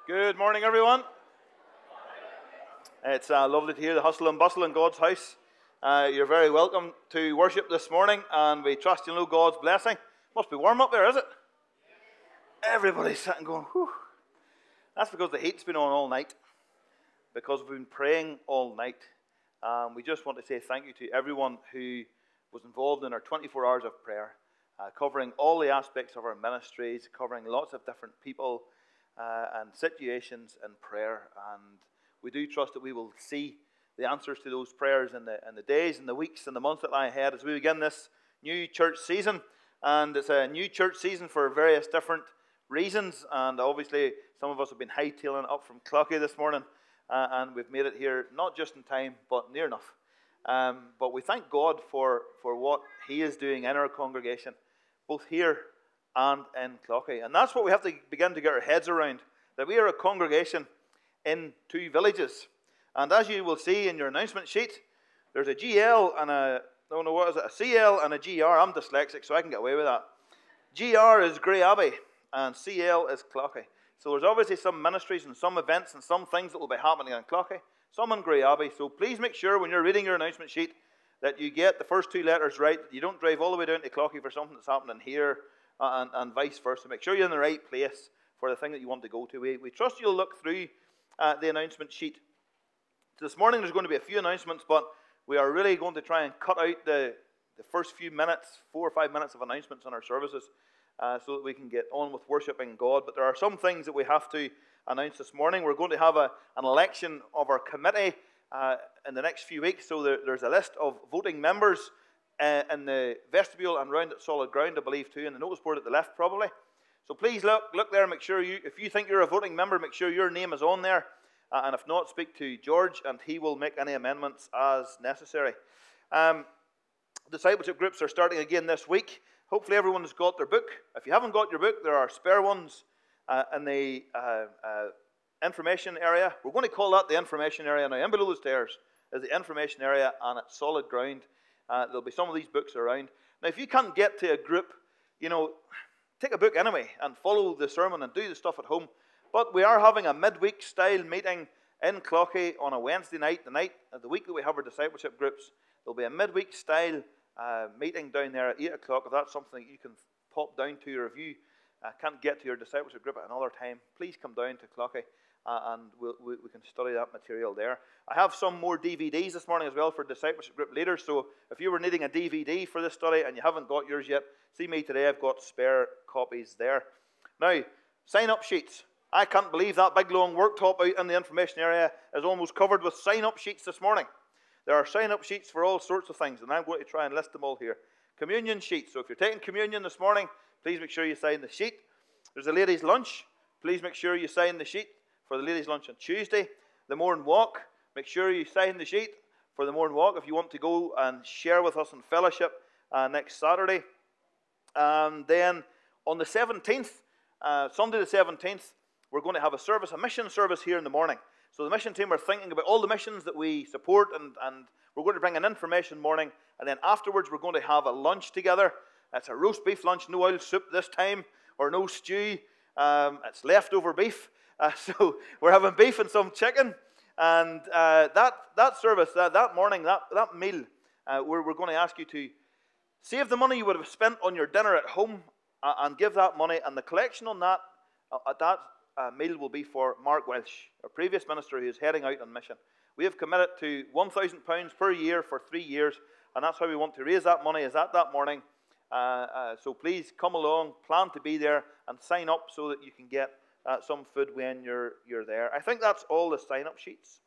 Good morning, everyone. It's lovely to hear the hustle and bustle in God's house. You're very welcome to worship this morning, and we trust you know God's blessing. Must be warm up there, is it? Everybody's sitting going, whew. That's because the heat's been on all night, because we've been praying all night. We just want to say thank you to everyone who was involved in our 24 hours of prayer, covering all the aspects of our ministries, covering lots of different people and situations in prayer. And we do trust that we will see the answers to those prayers in the days and the weeks and the months that lie ahead as we begin this new church season. And it's a new church season for various different reasons. And obviously, some of us have been hightailing up from Cloughy this morning. And we've made it here not just in time, but near enough. But we thank God for what He is doing in our congregation, both here and in Cloughy. And that's what we have to begin to get our heads around, that we are a congregation in two villages. And as you will see in your announcement sheet, there's a GL and a CL and a GR. I'm dyslexic, so I can get away with that. GR is Grey Abbey, and CL is Cloughy. So there's obviously some ministries and some events and some things that will be happening in Cloughy, some in Grey Abbey. So please make sure when you're reading your announcement sheet that you get the first two letters right. You don't drive all the way down to Cloughy for something that's happening here and vice versa. Make sure you're in the right place for the thing that you want to go to. We trust you'll look through the announcement sheet. This morning there's going to be a few announcements, but we are really going to try and cut out the first few minutes, 4 or 5 minutes of announcements in our services, so that we can get on with worshiping God. But there are some things that we have to announce this morning. We're going to have an election of our committee in the next few weeks. So there's a list of voting members in the vestibule and round at Solid Ground, I believe, too, and the notice board at the left, probably. So please look there. Make sure if you think you're a voting member, make sure your name is on there. And if not, speak to George, and he will make any amendments as necessary. Discipleship groups are starting again this week. Hopefully everyone has got their book. If you haven't got your book, there are spare ones in the information area. We're going to call that the information area now. In below the stairs is the information area, and it's Solid Ground. There'll be some of these books around. Now, if you can't get to a group, take a book anyway and follow the sermon and do the stuff at home. But we are having a midweek style meeting in Cloughy on a Wednesday night, the week that we have our discipleship groups. There'll be a midweek style meeting down there at 8 o'clock. If that's something that you can pop down to, or if you can't get to your discipleship group at another time, please come down to Cloughy and we can study that material there. I have some more DVDs this morning as well for discipleship group leaders. So if you were needing a DVD for this study and you haven't got yours yet, see me today. I've got spare copies there. Now, sign-up sheets. I can't believe that big long worktop out in the information area is almost covered with sign-up sheets this morning. There are sign-up sheets for all sorts of things, and I'm going to try and list them all here. Communion sheets. So if you're taking communion this morning, please make sure you sign the sheet. There's a ladies' lunch. Please make sure you sign the sheet for the ladies' lunch on Tuesday. The morning walk. Make sure you sign the sheet for the morning walk if you want to go and share with us in fellowship next Saturday. And then on the 17th, Sunday the 17th, we're going to have a mission service here in the morning. So the mission team are thinking about all the missions that we support, and we're going to bring an information morning, and then afterwards we're going to have a lunch together. It's a roast beef lunch, no oil soup this time, or no stew. It's leftover beef. So we're having beef and some chicken. And that service, that morning, that meal, we're going to ask you to save the money you would have spent on your dinner at home and give that money, and the collection on that meal will be for Mark Welsh, our previous minister who is heading out on mission. We have committed to £1,000 per year for 3 years, and that's how we want to raise that money, is at that morning. So please come along, plan to be there, and sign up so that you can get some food when you're there. I think that's all the sign-up sheets.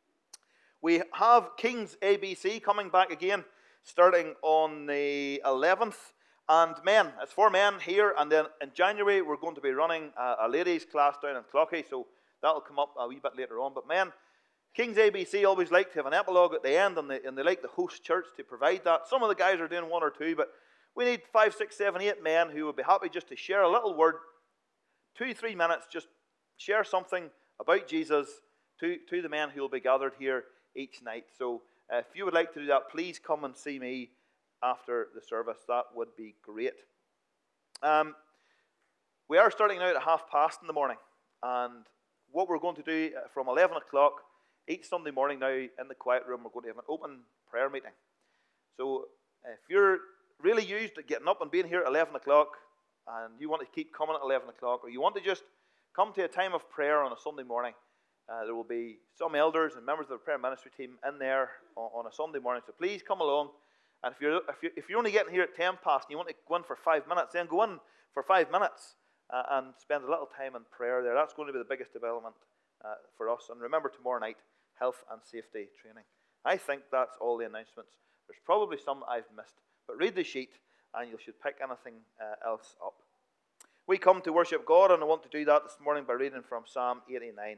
We have King's ABC coming back again, starting on the 11th. And men, it's for men here, and then in January we're going to be running a ladies' class down in Cloughy, so that'll come up a wee bit later on. But men, King's ABC always like to have an epilogue at the end, and they like the host church to provide that. Some of the guys are doing 1 or 2, but we need 5, 6, 7, 8 men who would be happy just to share a little word, 2, 3 minutes, just share something about Jesus to the men who will be gathered here each night. So if you would like to do that, please come and see me after the service. That would be great. We are starting out at past in the morning, and what we're going to do from 11 o'clock each Sunday morning now in the quiet room, we're going to have an open prayer meeting. So if you're really used to getting up and being here at 11 o'clock and you want to keep coming at 11 o'clock, or you want to just come to a time of prayer on a Sunday morning, there will be some elders and members of the prayer ministry team in there on a Sunday morning. So please come along. And if you're only getting here at 10 past and you want to go in for 5 minutes, then go in for 5 minutes and spend a little time in prayer there. That's going to be the biggest development for us. And remember, tomorrow night, health and safety training. I think that's all the announcements. There's probably some I've missed. But read the sheet and you should pick anything else up. We come to worship God, and I want to do that this morning by reading from Psalm 89.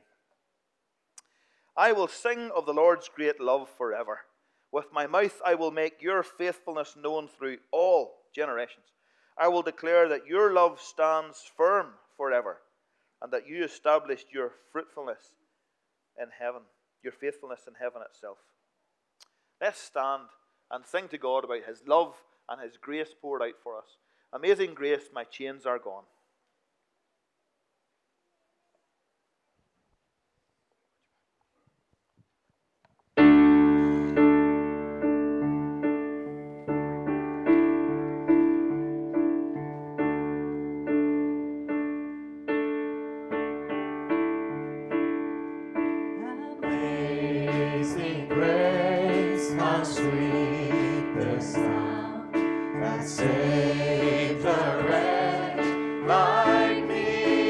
I will sing of the Lord's great love forever. With my mouth I will make your faithfulness known through all generations. I will declare that your love stands firm forever, and that you established your fruitfulness in heaven, your faithfulness in heaven itself. Let's stand and sing to God about His love and His grace poured out for us. Amazing grace, my chains are gone. Amazing grace, how sweet the sound that saved a wretch like me.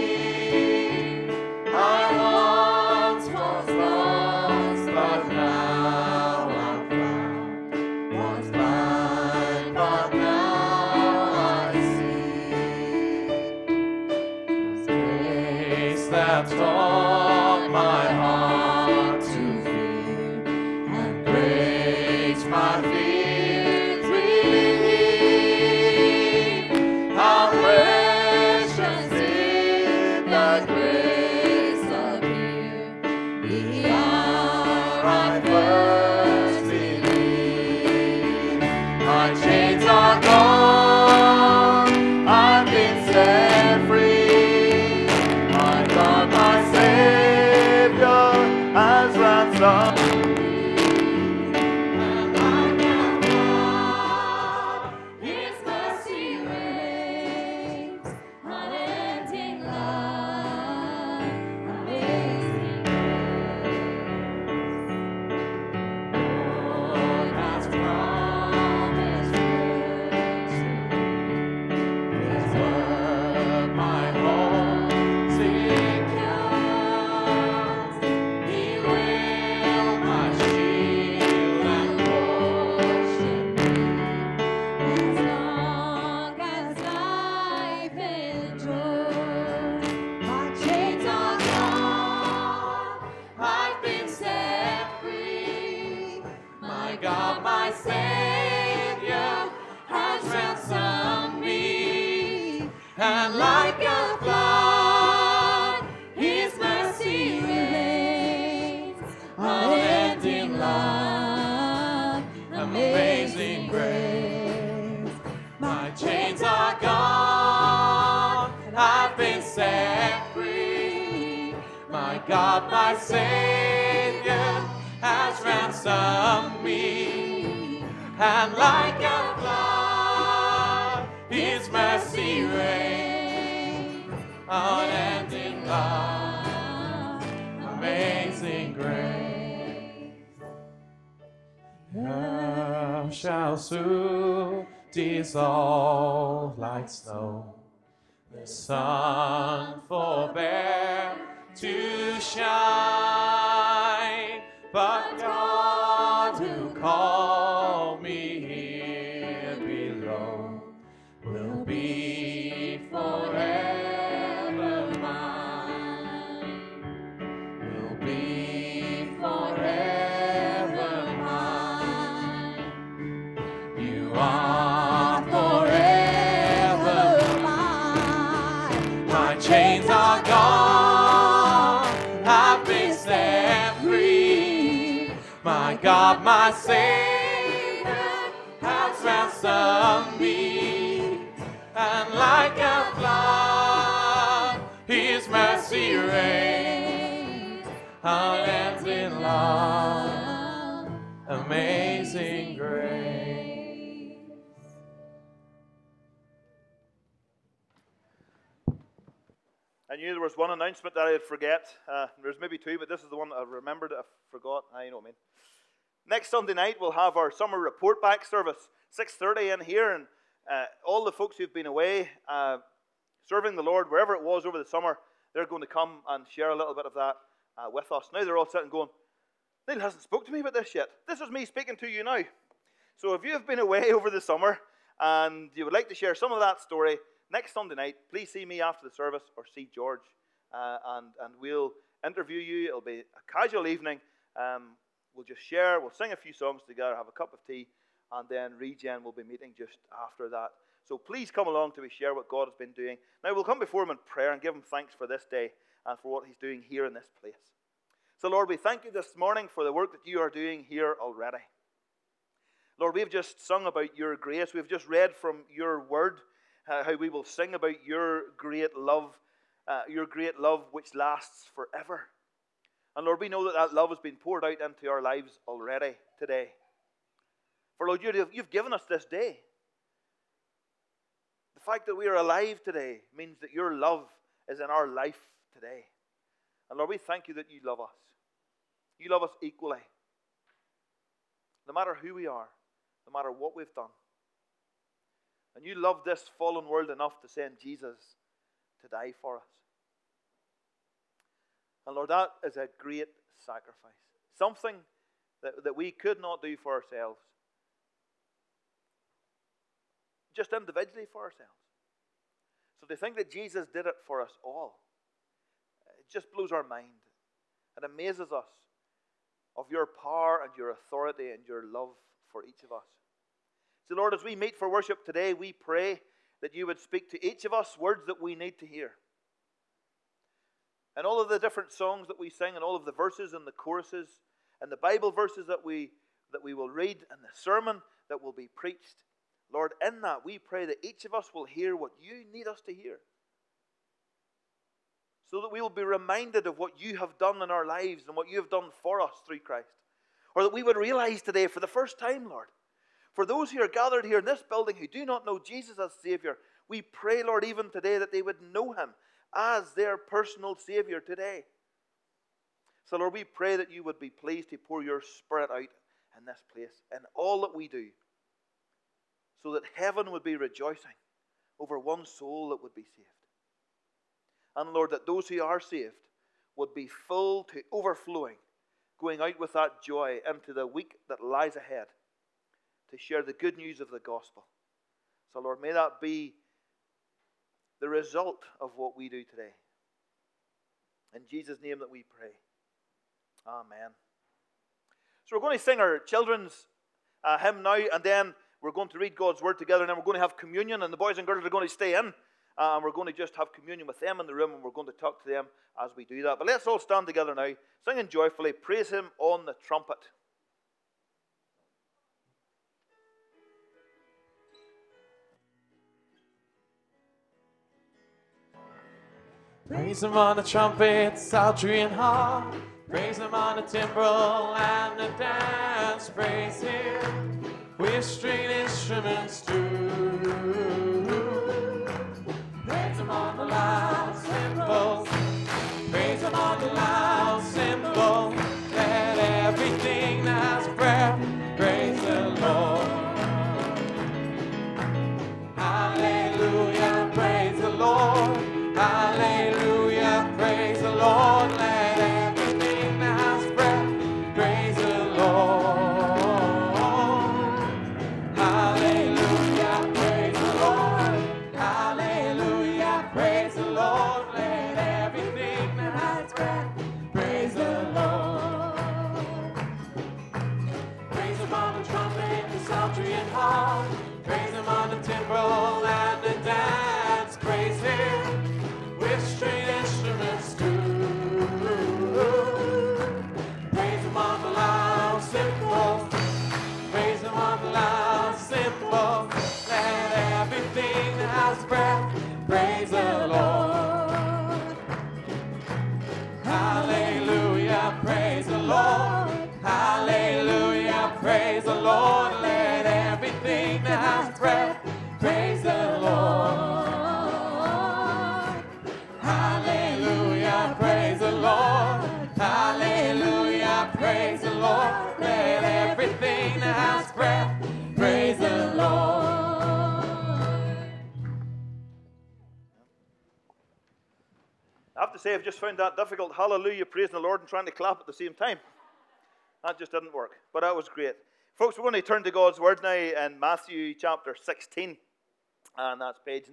I once was lost, but now I'm found. Was blind, but now I see. Grace that taught my heart to fear and breaks my fears relief. How precious did that grace appear the hour I first believed. My chains are gone, I've been set free. My God, my Savior has ransomed me. And I can love His mercy reigns, unending love, amazing grace. Lord has promised mercy. His word my home secures. He will my shield and portion be. As long as life endures, my chains are gone, I've been set free. My God, my Savior has ransomed me, and like a flood, His mercy reigns, unending love, amazing grace. My chains are gone, I've been set free. My God, my Savior has ransomed me, and like a flood, His mercy reigns, unending love, amazing grace. Earth shall soon dissolve like snow. The sun forbear to shine, but God who called me here below will be forever mine. Will be forever mine. You are forever mine. My chains are gone, I've been set free. My God, my Savior has ransomed me, and like a flood, His mercy reigns, Amazing grace. I knew there was one announcement that I'd forget. There's maybe two, but this is the one that I remembered I forgot. You know what I mean. Next Sunday night, we'll have our summer report back service, 6:30 in here, and all the folks who've been away serving the Lord, wherever it was over the summer, they're going to come and share a little bit of that with us. Now they're all sitting going, Neil hasn't spoke to me about this yet. This is me speaking to you now. So if you have been away over the summer and you would like to share some of that story, next Sunday night, please see me after the service or see George, and we'll interview you. It'll be a casual evening. We'll just share. We'll sing a few songs together, have a cup of tea, and then Regen will be meeting just after that. So please come along to share what God has been doing. Now we'll come before Him in prayer and give Him thanks for this day and for what He's doing here in this place. So Lord, we thank you this morning for the work that you are doing here already. Lord, we've just sung about your grace. We've just read from your word how we will sing about your great love which lasts forever. And Lord, we know that that love has been poured out into our lives already today. For Lord, you've given us this day. The fact that we are alive today means that your love is in our life today. And Lord, we thank you that you love us. You love us equally. No matter who we are, no matter what we've done. And you love this fallen world enough to send Jesus to die for us. And Lord, that is a great sacrifice. Something that we could not do for ourselves. Just individually for ourselves. So to think that Jesus did it for us all, it just blows our mind. It amazes us of your power and your authority and your love for each of us. So Lord, as we meet for worship today, we pray that you would speak to each of us words that we need to hear. And all of the different songs that we sing, and all of the verses and the choruses, and the Bible verses that we will read, and the sermon that will be preached, Lord, in that we pray that each of us will hear what you need us to hear. So that we will be reminded of what you have done in our lives and what you have done for us through Christ. Or that we would realize today for the first time, Lord, for those who are gathered here in this building who do not know Jesus as Savior, we pray, Lord, even today that they would know Him as their personal Savior today. So, Lord, we pray that you would be pleased to pour your Spirit out in this place, in all that we do, so that heaven would be rejoicing over one soul that would be saved. And, Lord, that those who are saved would be full to overflowing, going out with that joy into the week that lies ahead to share the good news of the gospel. So, Lord, may that be the result of what we do today. In Jesus' name that we pray. Amen. So we're going to sing our children's hymn now, and then we're going to read God's word together, and then we're going to have communion, and the boys and girls are going to stay in, and we're going to just have communion with them in the room, and we're going to talk to them as we do that. But let's all stand together now, singing joyfully, praise Him on the trumpet. Praise Him on the trumpet, psaltery and harp. Praise Him on the timbrel and the dance. Praise Him with stringed instruments too. Praise Him on the loud cymbals. Praise Him on the loud cymbals. Let everything that's breath praise the Lord. Hallelujah, praise the Lord. Hallelujah, praise the Lord. Let everything that has breath praise the Lord. Hallelujah, praise the Lord. Hallelujah, praise the Lord. Let everything that has breath say I've just found that difficult. Hallelujah, praising the Lord and trying to clap at the same time. That just didn't work, but that was great. Folks, we're going to turn to God's Word now in Matthew chapter 16, and that's page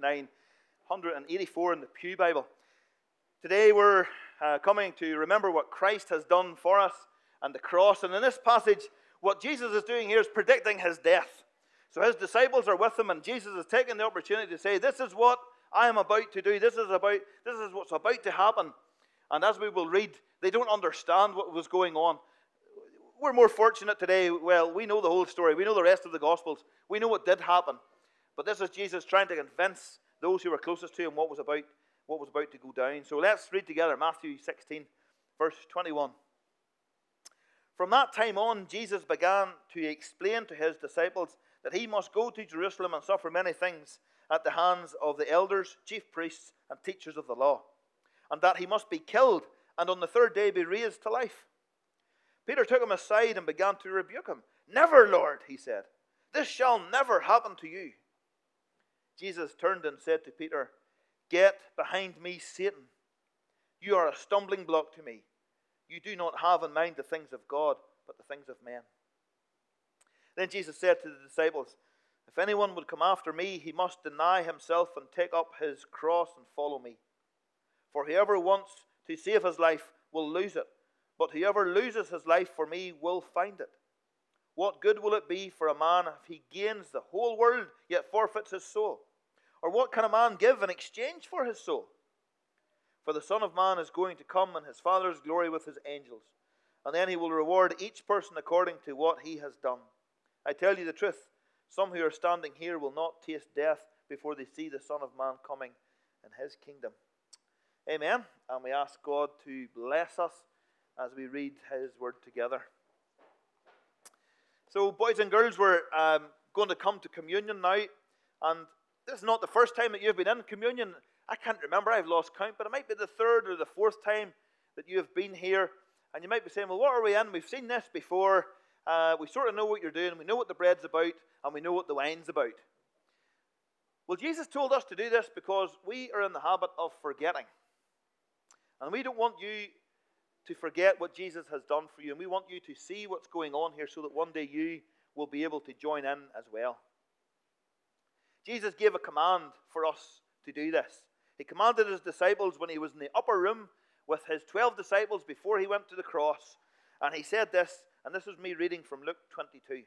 984 in the Pew Bible. Today we're coming to remember what Christ has done for us and the cross, and in this passage, what Jesus is doing here is predicting his death. So his disciples are with him, and Jesus is taking the opportunity to say, this is what I am about to do. This is what's about to happen. And as we will read, they don't understand what was going on. We're more fortunate today. Well, we know the whole story. We know the rest of the Gospels. We know what did happen. But this is Jesus trying to convince those who were closest to him what was about to go down. So let's read together Matthew 16, verse 21. From that time on, Jesus began to explain to his disciples that he must go to Jerusalem and suffer many things at the hands of the elders, chief priests, and teachers of the law, and that he must be killed and on the third day be raised to life. Peter took him aside and began to rebuke him. Never, Lord, he said. This shall never happen to you. Jesus turned and said to Peter, Get behind me, Satan. You are a stumbling block to me. You do not have in mind the things of God, but the things of men. Then Jesus said to the disciples, If anyone would come after me, he must deny himself and take up his cross and follow me. For whoever wants to save his life will lose it, but whoever loses his life for me will find it. What good will it be for a man if he gains the whole world, yet forfeits his soul? Or what can a man give in exchange for his soul? For the Son of Man is going to come in his Father's glory with his angels, and then he will reward each person according to what he has done. I tell you the truth, some who are standing here will not taste death before they see the Son of Man coming in his kingdom. Amen. And we ask God to bless us as we read his word together. So, boys and girls, we're going to come to communion now. And this is not the first time that you've been in communion. I can't remember, I've lost count, but it might be the third or the fourth time that you have been here. And you might be saying, well, what are we in? We've seen this before. We sort of know what you're doing. We know what the bread's about, and we know what the wine's about. Well, Jesus told us to do this because we are in the habit of forgetting. And we don't want you to forget what Jesus has done for you. And we want you to see what's going on here so that one day you will be able to join in as well. Jesus gave a command for us to do this. He commanded his disciples when he was in the upper room with his 12 disciples before he went to the cross. And he said this, and this is me reading from Luke 22.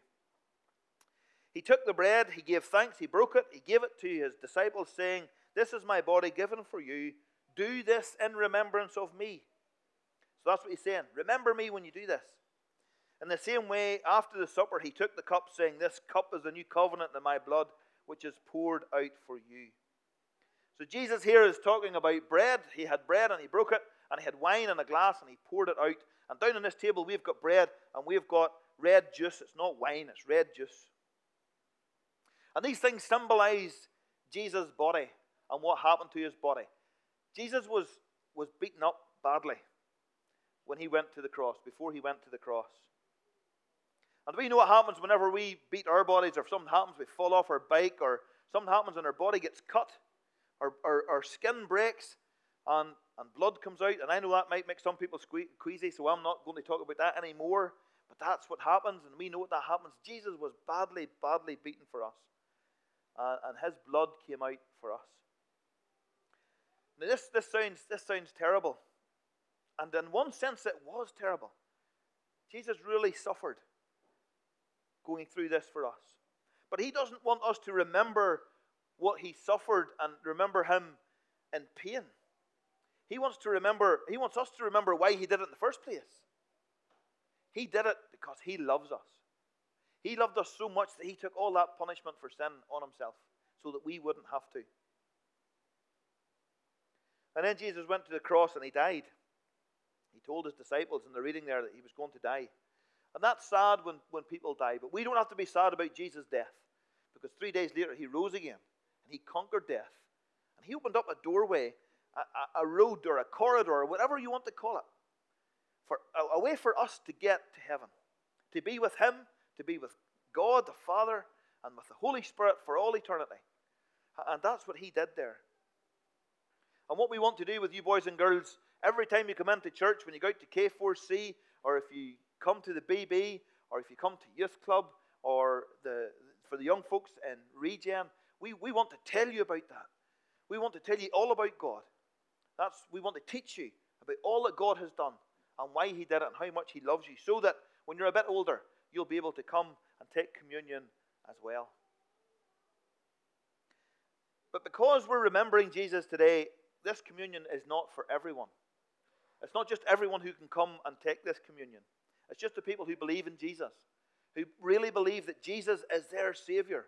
He took the bread, he gave thanks, he broke it, he gave it to his disciples, saying, This is my body given for you. Do this in remembrance of me. So that's what he's saying. Remember me when you do this. In the same way, after the supper, he took the cup, saying, This cup is the new covenant in my blood, which is poured out for you. So Jesus here is talking about bread. He had bread and he broke it, and he had wine in a glass and he poured it out. And down on this table we've got bread and we've got red juice. It's not wine, it's red juice. And these things symbolize Jesus' body and what happened to his body. Jesus was beaten up badly when he went to the cross, before he went to the cross. And we know what happens whenever we beat our bodies, or something happens, we fall off our bike, or something happens and our body gets cut, or our skin breaks, and blood comes out. And I know that might make some people queasy, so I'm not going to talk about that anymore. But that's what happens, and we know what that happens. Jesus was badly, badly beaten for us. And his blood came out for us. Now this sounds terrible. And in one sense it was terrible. Jesus really suffered going through this for us. But he doesn't want us to remember what he suffered and remember him in pain. He wants us to remember why he did it in the first place. He did it because he loves us. He loved us so much that he took all that punishment for sin on himself so that we wouldn't have to. And then Jesus went to the cross and he died. He told his disciples in the reading there that he was going to die. And that's sad when people die. But we don't have to be sad about Jesus' death, because 3 days later he rose again and he conquered death. And he opened up a doorway, a road or a corridor or whatever you want to call it, for a way for us to get to heaven, to be with him, to be with God the Father and with the Holy Spirit for all eternity. And that's what he did there. And what we want to do with you boys and girls Every time you come into church, when you go out to K4C, or if you come to the BB, or if you come to youth club, or for the young folks in Regen, we want to tell you about that. We want to tell you all about God. We want to teach you about all that God has done and why He did it and how much He loves you, so that when you're a bit older, you'll be able to come and take communion as well. But because we're remembering Jesus today, this communion is not for everyone. It's not just everyone who can come and take this communion. It's just the people who believe in Jesus, who really believe that Jesus is their Savior.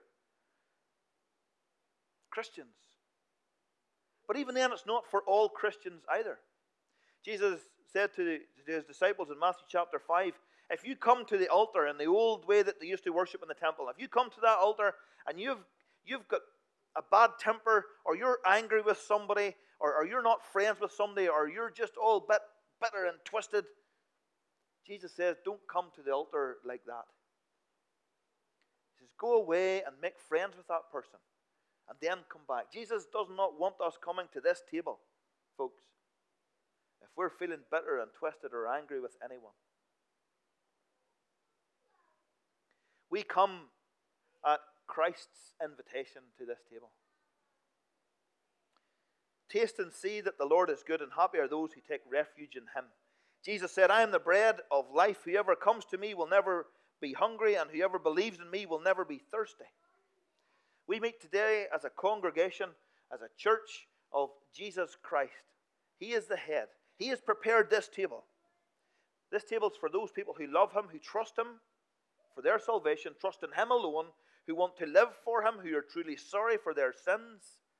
Christians. But even then, it's not for all Christians either. Jesus said to His disciples in Matthew chapter 5, if you come to the altar in the old way that they used to worship in the temple, if you come to that altar and you've got a bad temper, or you're angry with somebody, or you're not friends with somebody, or you're just all bitter and twisted, Jesus says, don't come to the altar like that. He says, go away and make friends with that person, and then come back. Jesus does not want us coming to this table, folks, if we're feeling bitter and twisted or angry with anyone. We come at Christ's invitation to this table. Taste and see that the Lord is good, and happy are those who take refuge in Him. Jesus said, I am the bread of life. Whoever comes to me will never be hungry, and whoever believes in me will never be thirsty. We meet today as a congregation, as a church of Jesus Christ. He is the head. He has prepared this table. This table is for those people who love Him, who trust Him for their salvation, trust in Him alone, who want to live for Him, who are truly sorry for their sins.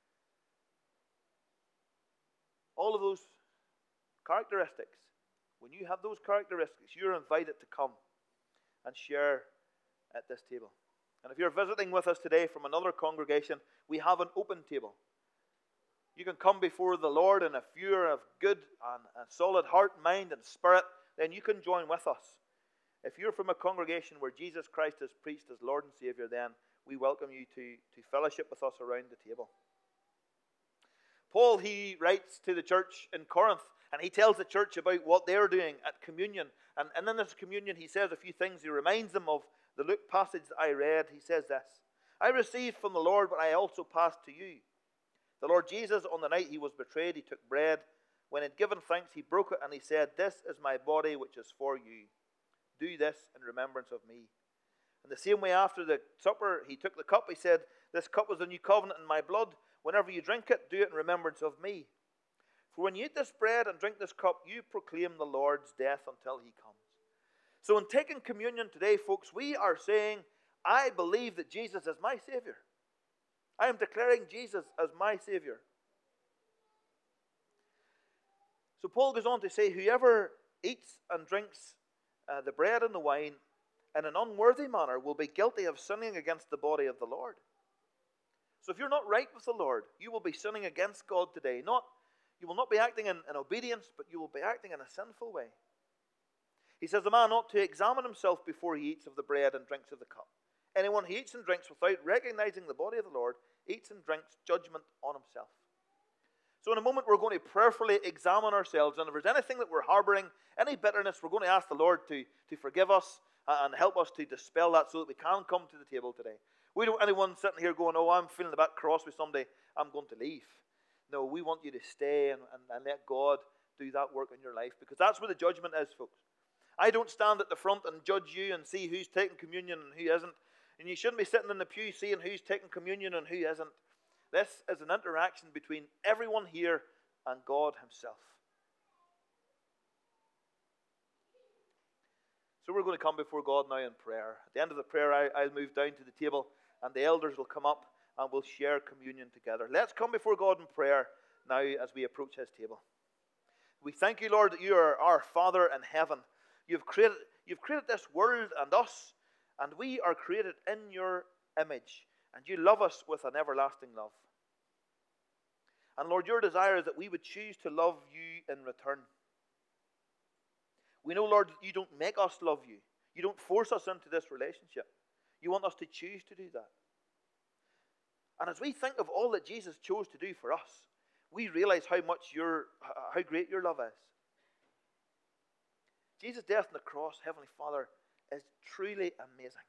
All of those characteristics. When you have those characteristics, you're invited to come and share at this table. And if you're visiting with us today from another congregation, we have an open table. You can come before the Lord, and if you're of good and solid heart, mind, and spirit, then you can join with us. If you're from a congregation where Jesus Christ is preached as Lord and Savior, then we welcome you to fellowship with us around the table. Paul, he writes to the church in Corinth, and he tells the church about what they're doing at communion. And in this communion, he says a few things. He reminds them of the Luke passage that I read. He says this, I received from the Lord what I also passed to you. The Lord Jesus, on the night He was betrayed, He took bread. When He had given thanks, He broke it, and He said, this is my body, which is for you. Do this in remembrance of me. In the same way, after the supper, He took the cup. He said, this cup was the new covenant in my blood. Whenever you drink it, do it in remembrance of me. For when you eat this bread and drink this cup, you proclaim the Lord's death until He comes. So in taking communion today, folks, we are saying, I believe that Jesus is my Savior. I am declaring Jesus as my Savior. So Paul goes on to say, whoever eats and drinks the bread and the wine in an unworthy manner will be guilty of sinning against the body of the Lord. So if you're not right with the Lord, you will be sinning against God today. You will not be acting in obedience, but you will be acting in a sinful way. He says the man ought to examine himself before he eats of the bread and drinks of the cup. Anyone who eats and drinks without recognizing the body of the Lord eats and drinks judgment on himself. So in a moment we're going to prayerfully examine ourselves, and if there's anything that we're harboring, any bitterness, we're going to ask the Lord to forgive us and help us to dispel that so that we can come to the table today. We don't want anyone sitting here going, oh, I'm feeling a bit cross with somebody, I'm going to leave. No, we want you to stay and let God do that work in your life, because that's where the judgment is, folks. I don't stand at the front and judge you and see who's taking communion and who isn't. And you shouldn't be sitting in the pew seeing who's taking communion and who isn't. This is an interaction between everyone here and God Himself. So we're going to come before God now in prayer. At the end of the prayer, I'll move down to the table, and the elders will come up and we'll share communion together. Let's come before God in prayer now as we approach His table. We thank You, Lord, that You are our Father in heaven. You've created this world and us, and we are created in Your image, and You love us with an everlasting love. And Lord, Your desire is that we would choose to love You in return. We know, Lord, that You don't make us love You. You don't force us into this relationship. You want us to choose to do that. And as we think of all that Jesus chose to do for us, we realize how great your love is. Jesus' death on the cross, Heavenly Father, is truly amazing.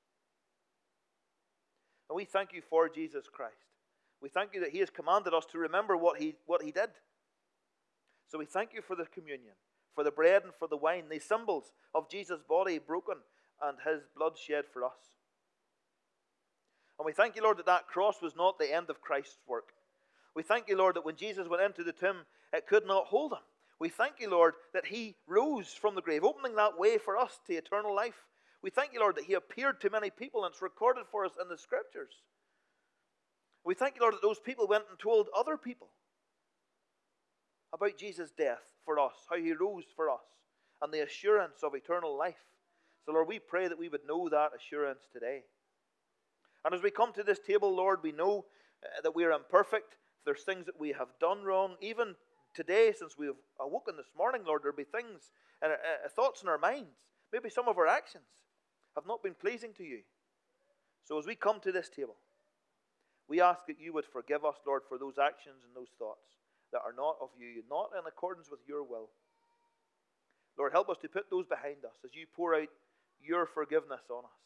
And we thank you for Jesus Christ. We thank you that He has commanded us to remember what He did. So we thank you for the communion, for the bread and for the wine, these symbols of Jesus' body broken and His blood shed for us. And we thank you, Lord, that that cross was not the end of Christ's work. We thank you, Lord, that when Jesus went into the tomb, it could not hold Him. We thank you, Lord, that He rose from the grave, opening that way for us to eternal life. We thank you, Lord, that He appeared to many people, and it's recorded for us in the Scriptures. We thank you, Lord, that those people went and told other people about Jesus' death for us, how He rose for us, and the assurance of eternal life. So, Lord, we pray that we would know that assurance today. And as we come to this table, Lord, we know that we are imperfect. There's things that we have done wrong. Even today, since we have awoken this morning, Lord, there'll be things, thoughts in our minds. Maybe some of our actions have not been pleasing to you. So as we come to this table, we ask that you would forgive us, Lord, for those actions and those thoughts that are not of you, not in accordance with your will. Lord, help us to put those behind us as you pour out your forgiveness on us.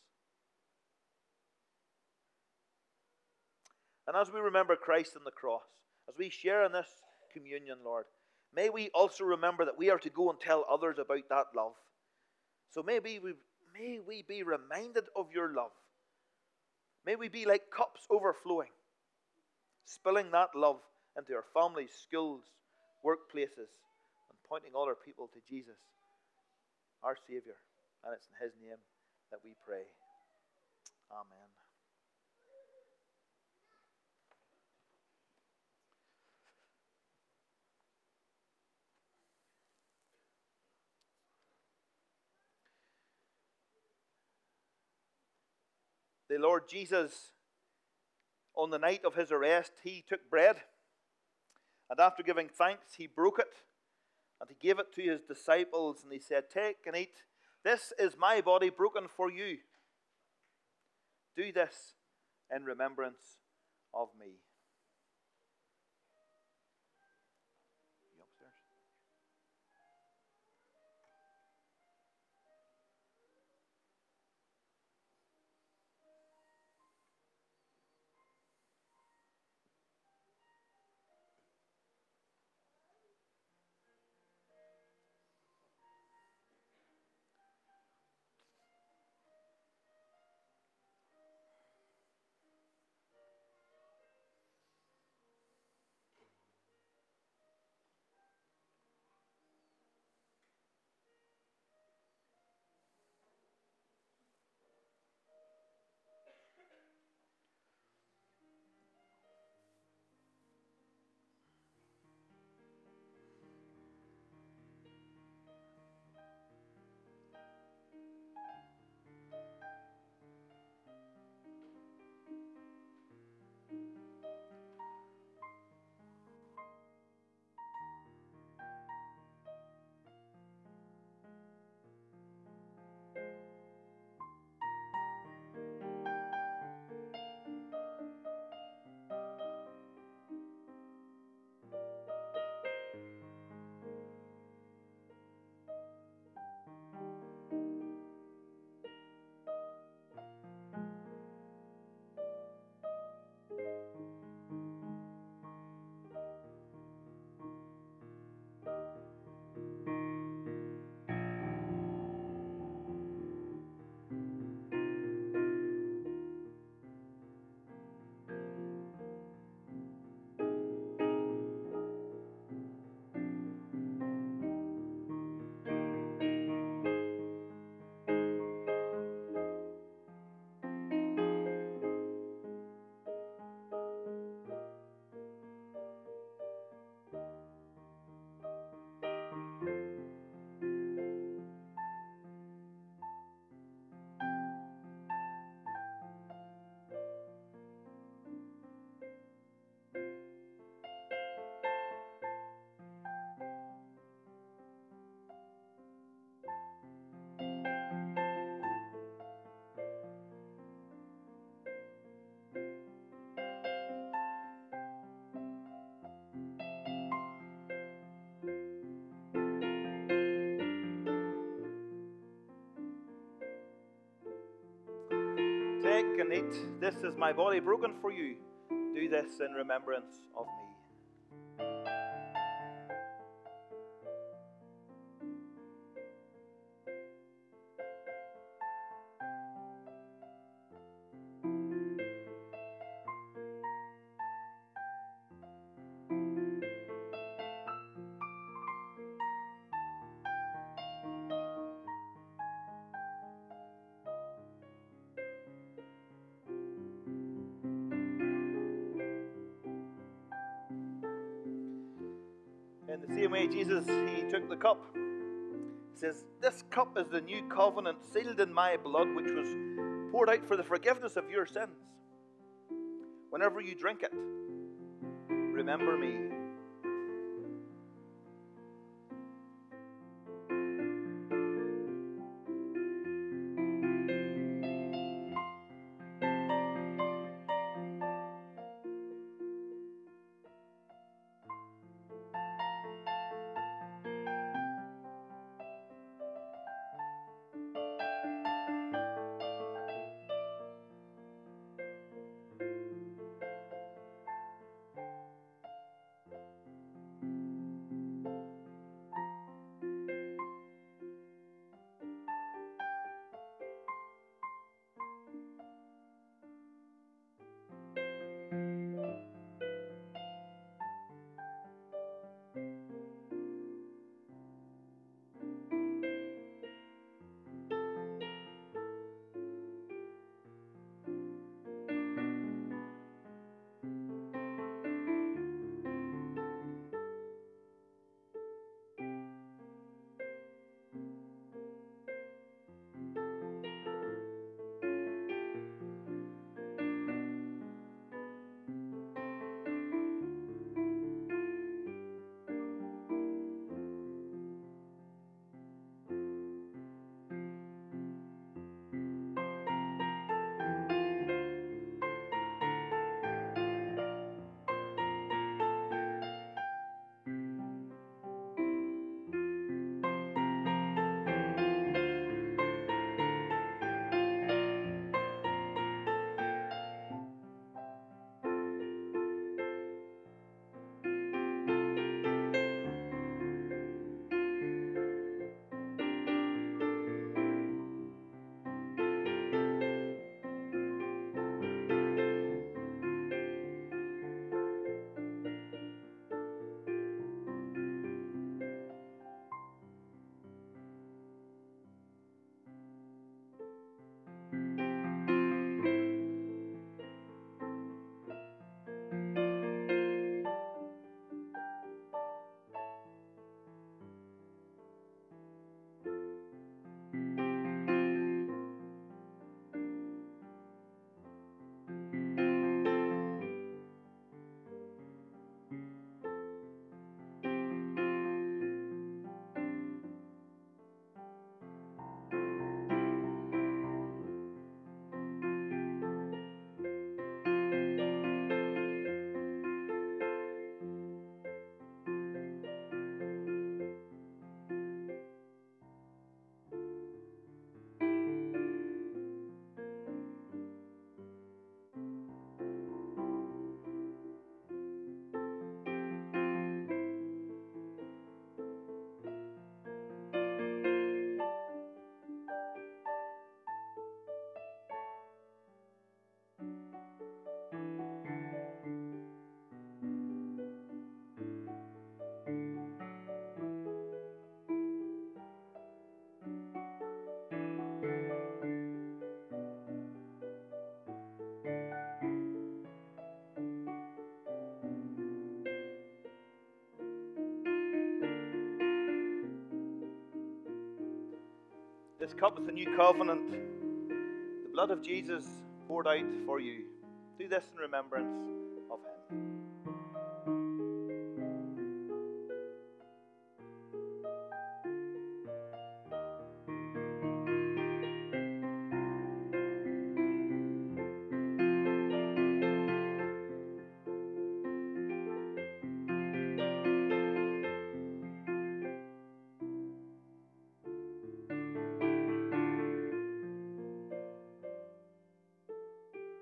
And as we remember Christ on the cross, as we share in this communion, Lord, may we also remember that we are to go and tell others about that love. So may we be reminded of your love. May we be like cups overflowing, spilling that love into our families, schools, workplaces, and pointing other people to Jesus, our Savior. And it's in His name that we pray. Amen. The Lord Jesus, on the night of His arrest, He took bread, and after giving thanks, He broke it, and He gave it to His disciples, and He said, "Take and eat. This is my body broken for you. Do this in remembrance of me." You upstairs? drink and eat. This is my body broken for you. Do this in remembrance of me. In the same way, Jesus, he took the cup. He says, this cup is the new covenant sealed in my blood, which was poured out for the forgiveness of your sins. Whenever you drink it, remember me. This cup is the new covenant, the blood of Jesus poured out for you. Do this in remembrance of him.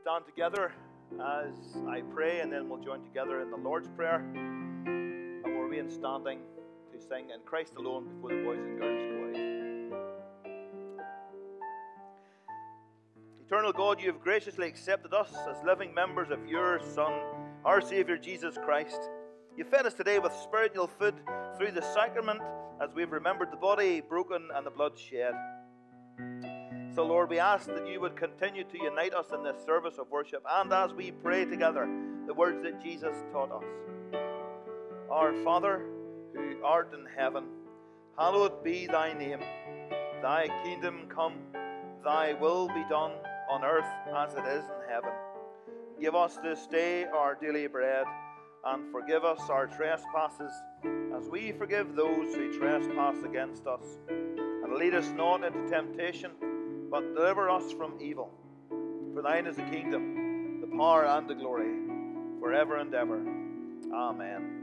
stand together as I pray, and then we'll join together in the Lord's Prayer, and we'll remain standing to sing In Christ Alone before the boys and girls go out. Eternal God, you have graciously accepted us as living members of your Son, our Saviour Jesus Christ. You fed us today with spiritual food through the sacrament as we've remembered the body broken and the blood shed. So, Lord, we ask that you would continue to unite us in this service of worship, and as we pray together the words that Jesus taught us. Our Father, who art in heaven, hallowed be thy name. Thy kingdom come, thy will be done on earth as it is in heaven. Give us this day our daily bread, and forgive us our trespasses, as we forgive those who trespass against us. And lead us not into temptation, but deliver us from evil. For thine is the kingdom, the power, and the glory, forever and ever. Amen.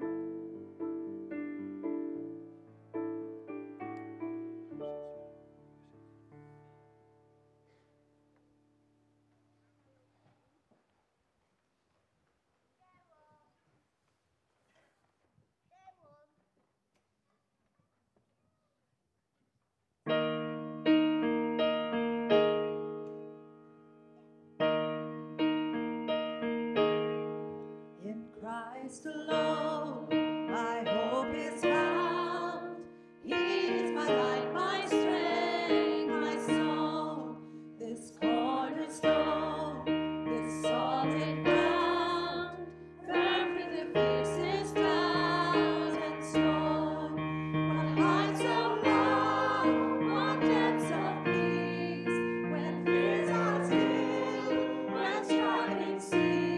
Christ alone, my hope is found. He is my light, my strength, my song. This cornerstone, this solid ground, firm through the fiercest cloud and storm. What heights of love, what depths of peace, when fears are still, when striking cease.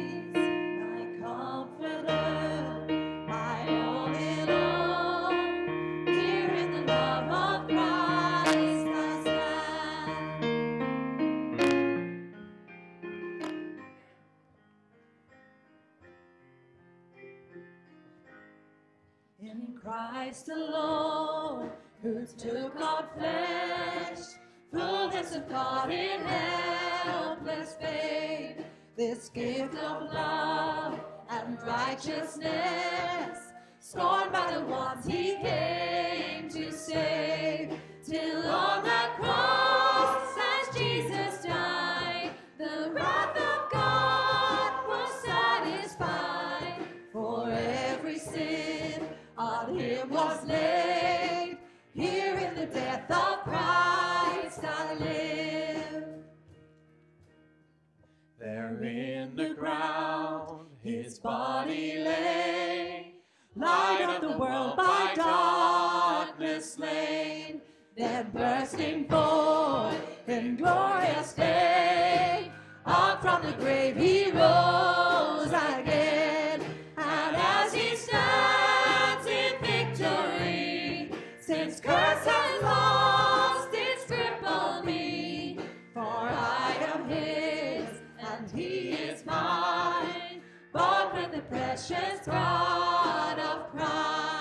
In Christ alone, who took on flesh, fullness of God in helpless babe, this gift of love and righteousness, scorned by the ones he came to save, till on the cross as Jesus died, the wrath of God was satisfied. For every sin on him was laid, here in the death of Christ I live. There in the ground his body lay, light of the world by darkness slain, then bursting forth in glorious day, up from the grave he rose again, and as he stands in victory, since curse has lost its grip on me, for I am his and he is mine, bought with the precious blood of Christ.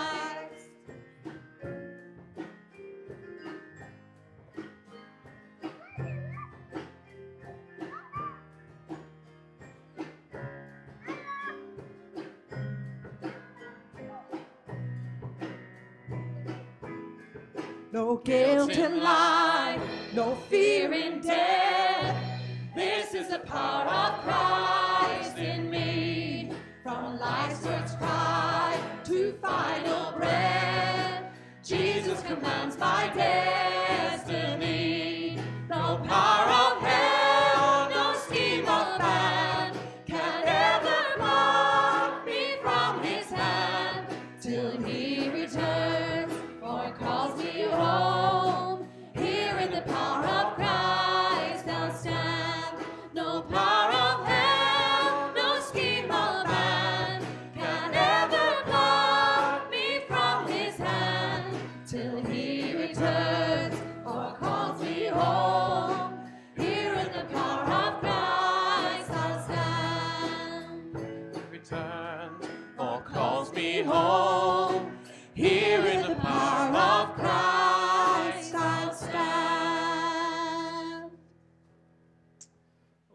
No guilt in life, no fear in death. This is the power of Christ in me. From life's first cry to final breath, Jesus commands my destiny. No power of hell, no scheme of man can ever pluck me from his hand, till he returns or calls me home. Here in the power of Christ I'll stand. No power of hell, no scheme of man can ever pluck me from his hand, till he returns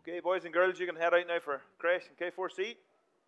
Okay, boys and girls, you can head out now for creche and K4C.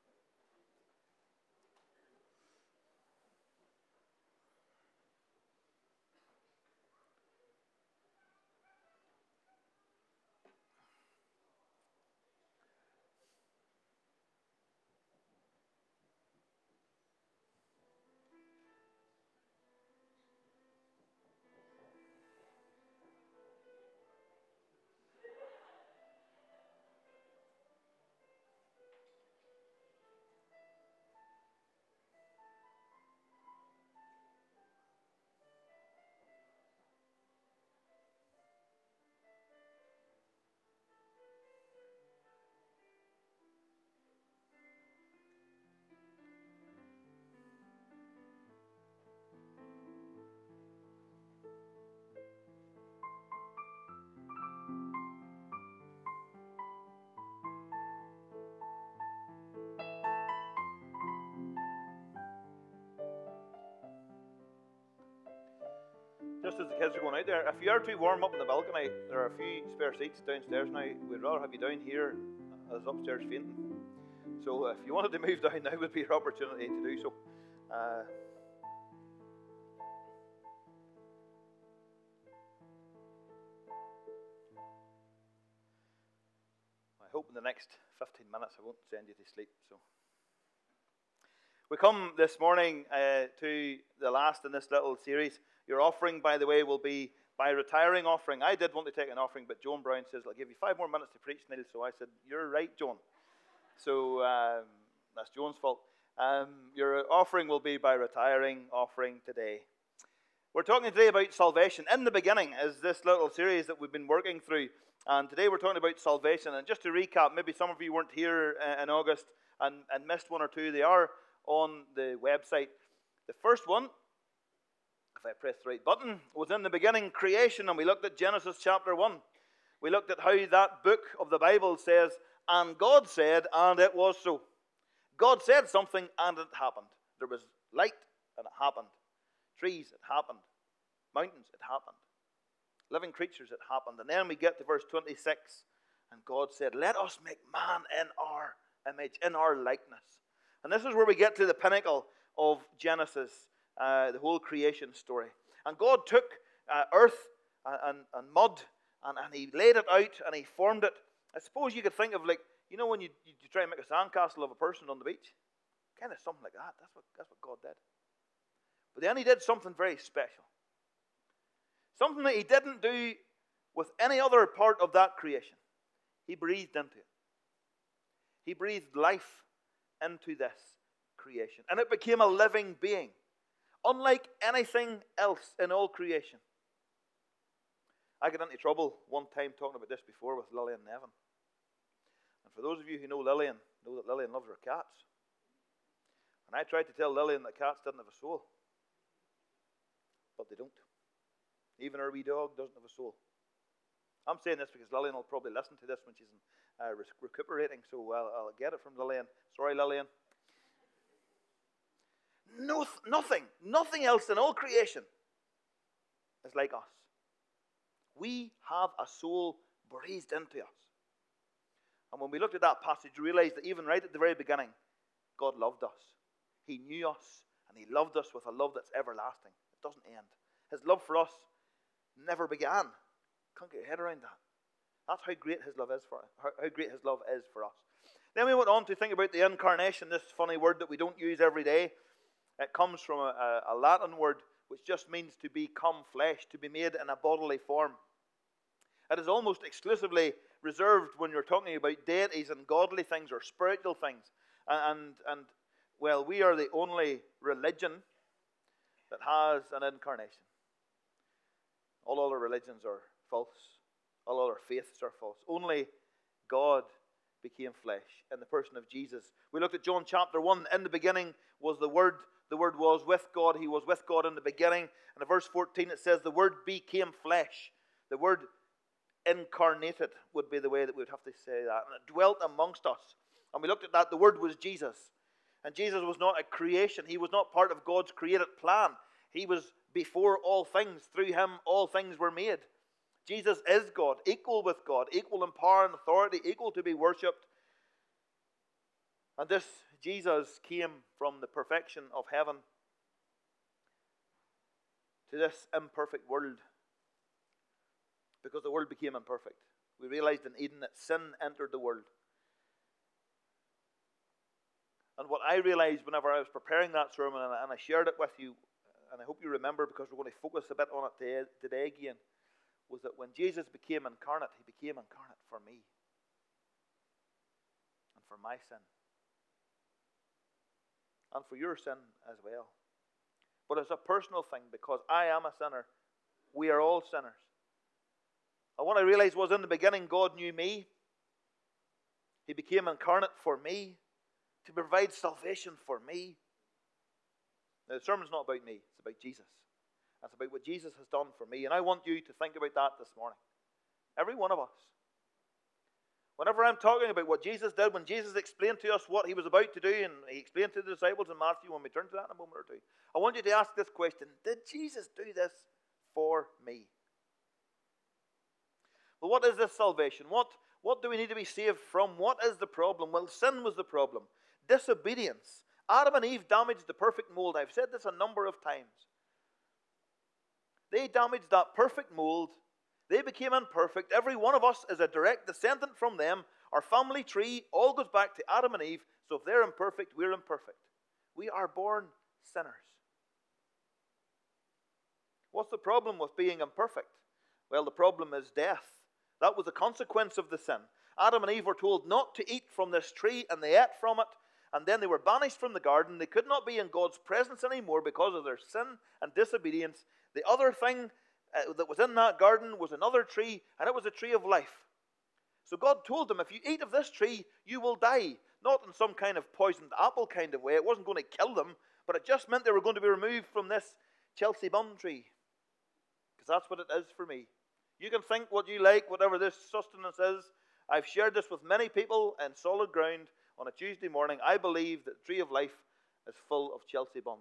Just as the kids are going out there, if you are too warm up in the balcony, there are a few spare seats downstairs now. We'd rather have you down here as upstairs fainting. So if you wanted to move down, now would be your opportunity to do so. I hope in the next 15 minutes I won't send you to sleep. So we come this morning to the last in this little series. Your offering, by the way, will be by retiring offering. I did want to take an offering, but Joan Brown says, I'll give you 5 more minutes to preach, Neil. So I said, you're right, Joan. So that's Joan's fault. Your offering will be by retiring offering today. We're talking today about salvation. In the beginning is this little series that we've been working through. And today we're talking about salvation. And just to recap, maybe some of you weren't here in August and missed one or two. They are on the website. The first one, if I press the right button, was in the beginning creation, and we looked at Genesis chapter 1. We looked at how that book of the Bible says, and God said, and it was so. God said something, and it happened. There was light, and it happened. Trees, it happened. Mountains, it happened. Living creatures, it happened. And then we get to verse 26, and God said, let us make man in our image, in our likeness. And this is where we get to the pinnacle of Genesis, the whole creation story. And God took earth and mud, and he laid it out, and he formed it. I suppose you could think of, like, you know, when you try and make a sandcastle of a person on the beach? Kind of something like that. That's what God did. But then he did something very special. Something that he didn't do with any other part of that creation. He breathed into it. He breathed life into this creation. And it became a living being. Unlike anything else in all creation. I got into trouble one time talking about this before with Lillian Nevin. And for those of you who know Lillian, know that Lillian loves her cats. And I tried to tell Lillian that cats didn't have a soul. But they don't. Even her wee dog doesn't have a soul. I'm saying this because Lillian will probably listen to this when she's recuperating, so I'll get it from Lillian. Sorry, Lillian. Nothing else in all creation is like us. We have a soul breathed into us. And when we looked at that passage, we realized that even right at the very beginning, God loved us. He knew us, and he loved us with a love that's everlasting. It doesn't end. His love for us never began. Can't get your head around that. That's how great his love is for us. How great his love is for us. Then we went on to think about the incarnation, this funny word that we don't use every day. It comes from a Latin word which just means to become flesh, to be made in a bodily form. It is almost exclusively reserved when you're talking about deities and godly things or spiritual things. And well, we are the only religion that has an incarnation. All other religions are false. All other faiths are false. Only God became flesh in the person of Jesus. We looked at John chapter 1. In the beginning was the Word. The Word was with God. He was with God in the beginning. And in verse 14 it says the Word became flesh. The word incarnated would be the way that we would have to say that. And it dwelt amongst us. And we looked at that. The Word was Jesus. And Jesus was not a creation. He was not part of God's created plan. He was before all things. Through him all things were made. Jesus is God, equal with God, equal in power and authority, equal to be worshipped. And this Jesus came from the perfection of heaven to this imperfect world because the world became imperfect. We realized in Eden that sin entered the world. And what I realized whenever I was preparing that sermon, and I shared it with you, and I hope you remember because we're going to focus a bit on it today again, was that when Jesus became incarnate, he became incarnate for me and for my sin and for your sin as well. But it's a personal thing because I am a sinner. We are all sinners. And what I realized was in the beginning, God knew me. He became incarnate for me to provide salvation for me. Now, the sermon's not about me. It's about Jesus. It's about what Jesus has done for me. And I want you to think about that this morning. Every one of us. Whenever I'm talking about what Jesus did, when Jesus explained to us what he was about to do, and he explained to the disciples in Matthew, when we turn to that in a moment or two, I want you to ask this question: did Jesus do this for me? Well, what is this salvation? What do we need to be saved from? What is the problem? Well, sin was the problem. Disobedience. Adam and Eve damaged the perfect mold. I've said this a number of times. They damaged that perfect mold. They became imperfect. Every one of us is a direct descendant from them. Our family tree all goes back to Adam and Eve. So if they're imperfect, we're imperfect. We are born sinners. What's the problem with being imperfect? Well, the problem is death. That was the consequence of the sin. Adam and Eve were told not to eat from this tree, and they ate from it. And then they were banished from the garden. They could not be in God's presence anymore because of their sin and disobedience. The other thing that was in that garden was another tree, and it was a tree of life. So God told them, if you eat of this tree, you will die. Not in some kind of poisoned apple kind of way. It wasn't going to kill them, but it just meant they were going to be removed from this Chelsea bun tree. Because that's what it is for me. You can think what you like, whatever this sustenance is. I've shared this with many people in solid ground on a Tuesday morning. I believe that the tree of life is full of Chelsea buns.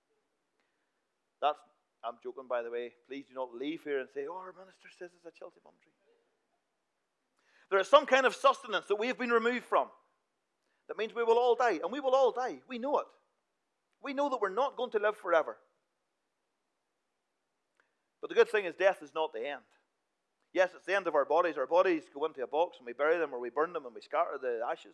I'm joking, by the way. Please do not leave here and say, oh, our minister says it's a Chelsea bun tree. There is some kind of sustenance that we have been removed from. That means we will all die. And we will all die. We know it. We know that we're not going to live forever. But the good thing is death is not the end. Yes, it's the end of our bodies. Our bodies go into a box and we bury them or we burn them and we scatter the ashes.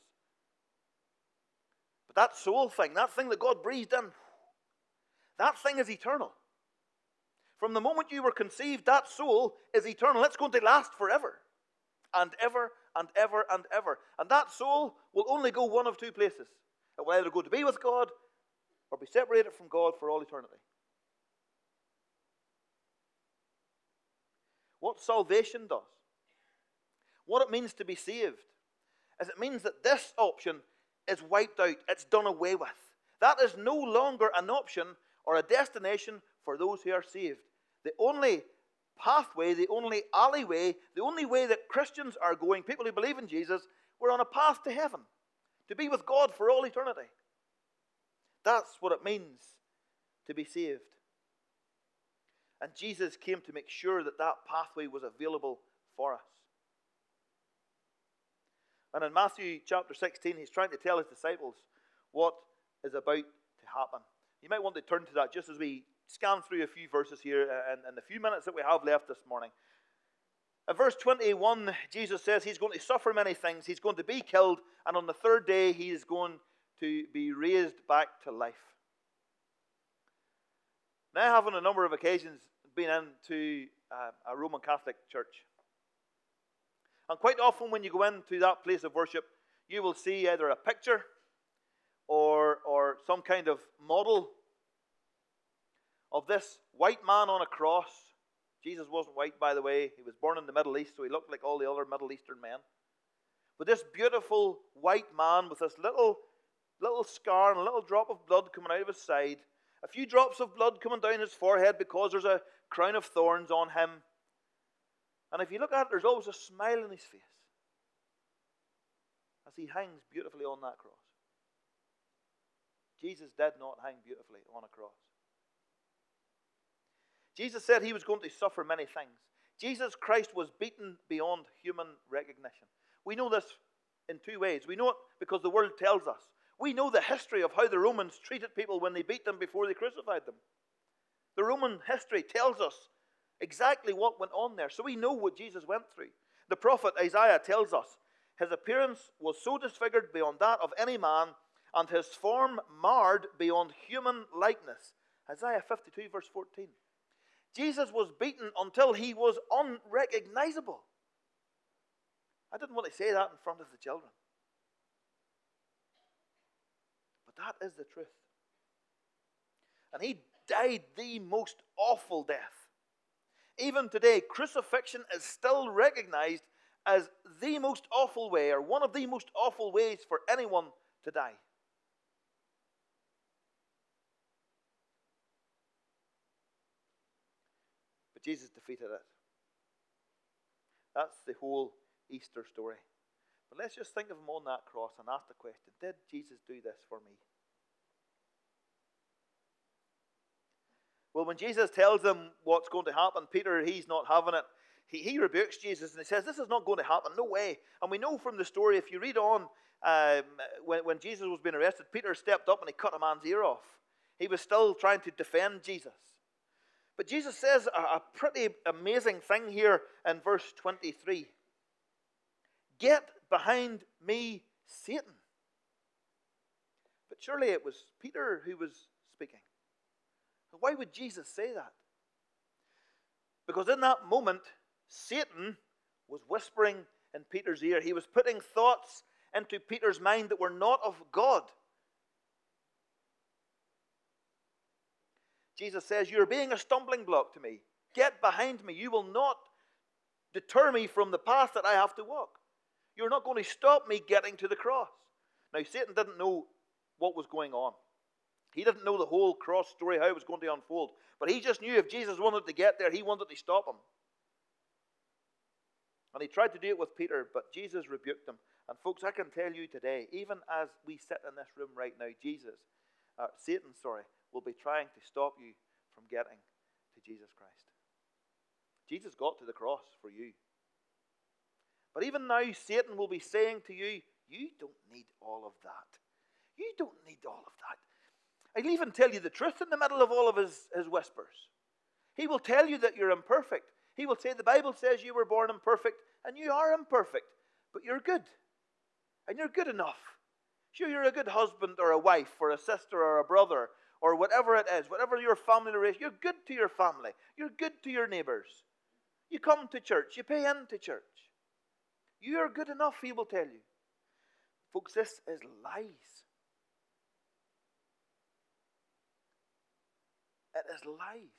But that soul thing, that thing that God breathed in, that thing is eternal. From the moment you were conceived, that soul is eternal. It's going to last forever. And ever and ever and ever. And that soul will only go one of two places. It will either go to be with God or be separated from God for all eternity. What salvation does, what it means to be saved, is it means that this option is wiped out. It's done away with. That is no longer an option or a destination for those who are saved. The only pathway, the only alleyway, the only way that Christians are going, people who believe in Jesus, we're on a path to heaven, to be with God for all eternity. That's what it means to be saved. And Jesus came to make sure that that pathway was available for us. And in Matthew chapter 16, he's trying to tell his disciples what is about to happen. You might want to turn to that just as we scan through a few verses here in the few minutes that we have left this morning. In verse 21, Jesus says he's going to suffer many things. He's going to be killed, and on the third day he is going to be raised back to life. Now, I have on a number of occasions been into a Roman Catholic church. And quite often when you go into that place of worship, you will see either a picture or some kind of model of this white man on a cross. Jesus wasn't white, by the way. He was born in the Middle East, so he looked like all the other Middle Eastern men. But this beautiful white man with this little scar and a little drop of blood coming out of his side, a few drops of blood coming down his forehead because there's a crown of thorns on him. And if you look at it, there's always a smile on his face as he hangs beautifully on that cross. Jesus did not hang beautifully on a cross. Jesus said he was going to suffer many things. Jesus Christ was beaten beyond human recognition. We know this in two ways. We know it because the Word tells us. We know the history of how the Romans treated people when they beat them before they crucified them. The Roman history tells us exactly what went on there. So we know what Jesus went through. The prophet Isaiah tells us his appearance was so disfigured beyond that of any man, and his form marred beyond human likeness. Isaiah 52 verse 14. Jesus was beaten until he was unrecognizable. I didn't want to say that in front of the children. But that is the truth. And he died the most awful death. Even today, crucifixion is still recognized as the most awful way, or one of the most awful ways for anyone to die. But Jesus defeated it. That's the whole Easter story. But let's just think of him on that cross and ask the question, did Jesus do this for me? Well, when Jesus tells them what's going to happen, Peter, he's not having it. He rebukes Jesus and he says, this is not going to happen, no way. And we know from the story, if you read on, when Jesus was being arrested, Peter stepped up and he cut a man's ear off. He was still trying to defend Jesus. But Jesus says a pretty amazing thing here in verse 23. Get behind me, Satan. But surely it was Peter who was speaking. Why would Jesus say that? Because in that moment, Satan was whispering in Peter's ear. He was putting thoughts into Peter's mind that were not of God. Jesus says, you're being a stumbling block to me. Get behind me. You will not deter me from the path that I have to walk. You're not going to stop me getting to the cross. Now, Satan didn't know what was going on. He didn't know the whole cross story, how it was going to unfold. But he just knew if Jesus wanted to get there, he wanted to stop him. And he tried to do it with Peter, but Jesus rebuked him. And folks, I can tell you today, even as we sit in this room right now, Satan, will be trying to stop you from getting to Jesus Christ. Jesus got to the cross for you. But even now, Satan will be saying to you, you don't need all of that. You don't need all of that. I'll even tell you the truth in the middle of all of his whispers. He will tell you that you're imperfect. He will say, the Bible says you were born imperfect, and you are imperfect, but you're good. And you're good enough. Sure, you're a good husband or a wife or a sister or a brother or whatever it is, whatever your family relation. You're good to your family. You're good to your neighbors. You come to church. You pay into church. You are good enough, he will tell you. Folks, this is lies. It is lies.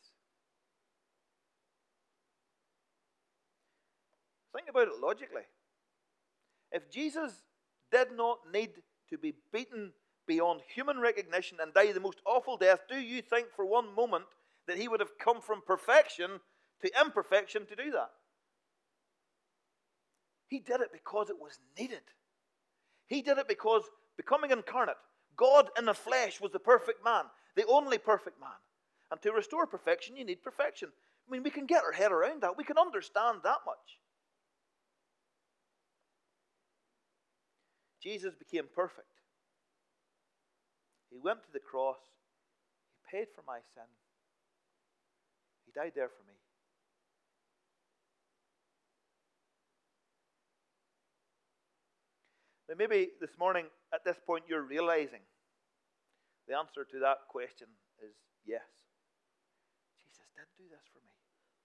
Think about it logically. If Jesus did not need to be beaten beyond human recognition and die the most awful death, do you think for one moment that he would have come from perfection to imperfection to do that? He did it because it was needed. He did it because becoming incarnate, God in the flesh was the perfect man, the only perfect man. And to restore perfection, you need perfection. I mean, we can get our head around that. We can understand that much. Jesus became perfect. He went to the cross. He paid for my sin. He died there for me. Now maybe this morning, at this point, you're realizing the answer to that question is yes. Jesus did do this for me.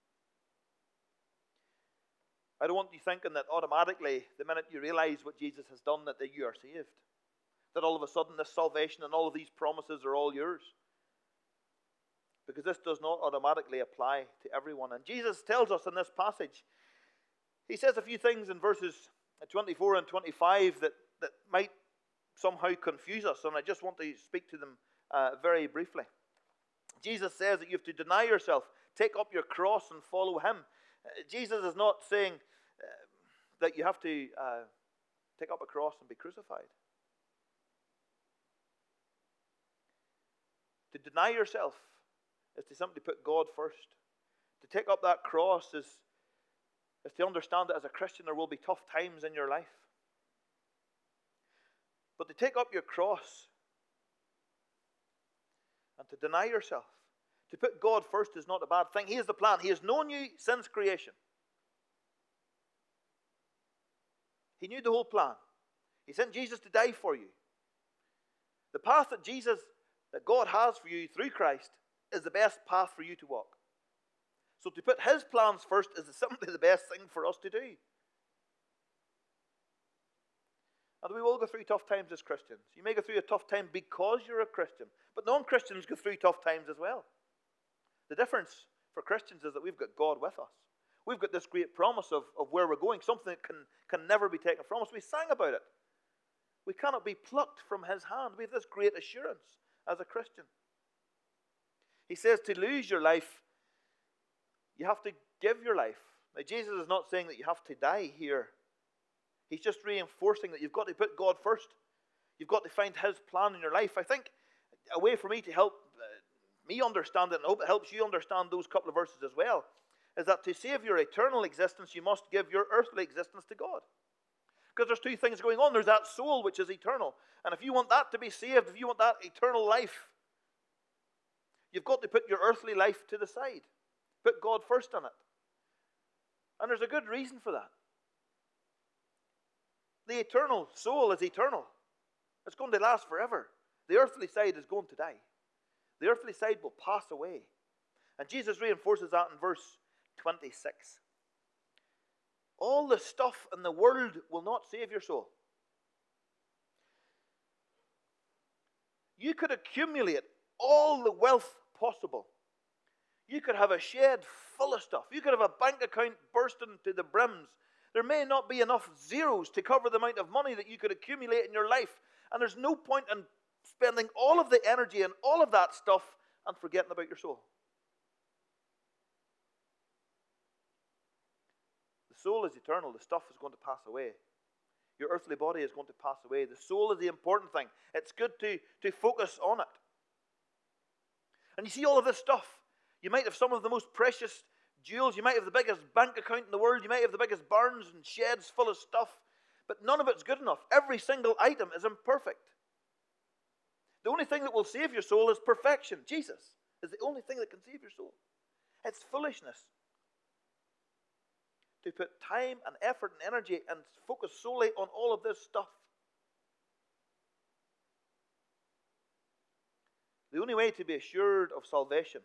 I don't want you thinking that automatically, the minute you realize what Jesus has done, that you are saved. That all of a sudden this salvation and all of these promises are all yours. Because this does not automatically apply to everyone. And Jesus tells us in this passage, he says a few things in verses 24 and 25 that might somehow confuse us. And I just want to speak to them very briefly. Jesus says that you have to deny yourself, take up your cross and follow him. Jesus is not saying that you have to take up a cross and be crucified. To deny yourself is to simply put God first. To take up that cross is is to understand that as a Christian there will be tough times in your life. But to take up your cross and to deny yourself, to put God first is not a bad thing. He is the plan. He has known you since creation. He knew the whole plan. He sent Jesus to die for you. The path that God has for you through Christ is the best path for you to walk. So to put His plans first is simply the best thing for us to do. And we will go through tough times as Christians. You may go through a tough time because you're a Christian, but non-Christians go through tough times as well. The difference for Christians is that we've got God with us. We've got this great promise of where we're going, something that can never be taken from us. We sang about it. We cannot be plucked from His hand. We have this great assurance as a Christian. He says to lose your life, you have to give your life. Now, Jesus is not saying that you have to die here. He's just reinforcing that you've got to put God first. You've got to find His plan in your life. I think a way for me to help me understand it, and I hope it helps you understand those couple of verses as well, is that to save your eternal existence, you must give your earthly existence to God. Because there's two things going on. There's that soul which is eternal. And if you want that to be saved, if you want that eternal life, you've got to put your earthly life to the side. Put God first in it. And there's a good reason for that. The eternal soul is eternal. It's going to last forever. The earthly side is going to die. The earthly side will pass away. And Jesus reinforces that in verse 26. All the stuff in the world will not save your soul. You could accumulate all the wealth possible. You could have a shed full of stuff. You could have a bank account bursting to the brims. There may not be enough zeros to cover the amount of money that you could accumulate in your life. And there's no point in spending all of the energy and all of that stuff and forgetting about your soul. The soul is eternal. The stuff is going to pass away. Your earthly body is going to pass away. The soul is the important thing. It's good to focus on it. And you see all of this stuff. You might have some of the most precious jewels. You might have the biggest bank account in the world. You might have the biggest barns and sheds full of stuff. But none of it's good enough. Every single item is imperfect. The only thing that will save your soul is perfection. Jesus is the only thing that can save your soul. It's foolishness to put time and effort and energy and focus solely on all of this stuff. The only way to be assured of salvation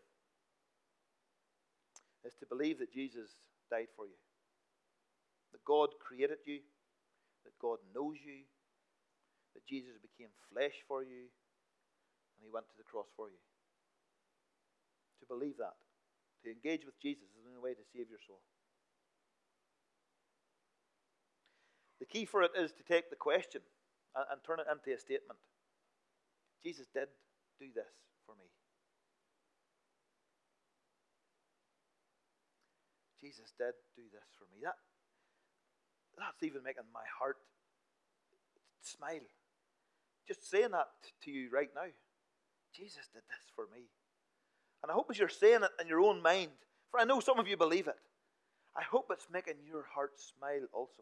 is to believe that Jesus died for you. That God created you. That God knows you. That Jesus became flesh for you. And He went to the cross for you. To believe that. To engage with Jesus is the only way to save your soul. The key for it is to take the question and turn it into a statement. Jesus did do this for me. Jesus did do this for me. That's even making my heart smile. Just saying that to you right now. Jesus did this for me. And I hope as you're saying it in your own mind, for I know some of you believe it, I hope it's making your heart smile also.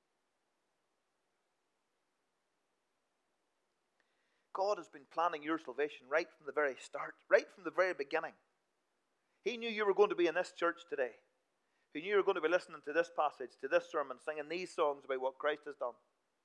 God has been planning your salvation right from the very start, right from the very beginning. He knew you were going to be in this church today. He knew you were going to be listening to this passage, to this sermon, singing these songs about what Christ has done.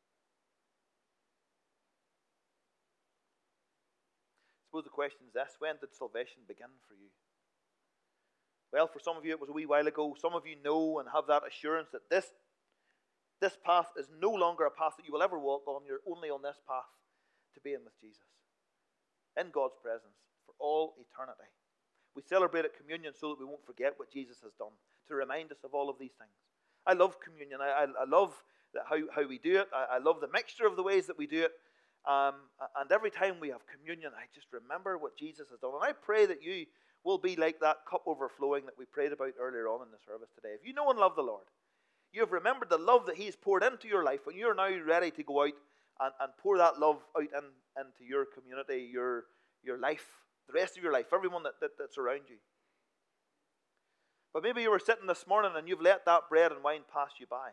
I suppose the question is this: when did salvation begin for you? Well, for some of you it was a wee while ago. Some of you know and have that assurance that this path is no longer a path that you will ever walk on. You're only on this path to being with Jesus, in God's presence for all eternity. We celebrate at communion so that we won't forget what Jesus has done, to remind us of all of these things. I love communion. I love how we do it. I love the mixture of the ways that we do it. And every time we have communion, I just remember what Jesus has done. And I pray that you will be like that cup overflowing that we prayed about earlier on in the service today. If you know and love the Lord, you have remembered the love that He's poured into your life, and you're now ready to go out and pour that love out into your community, your life, the rest of your life, everyone that's around you. But maybe you were sitting this morning and you've let that bread and wine pass you by.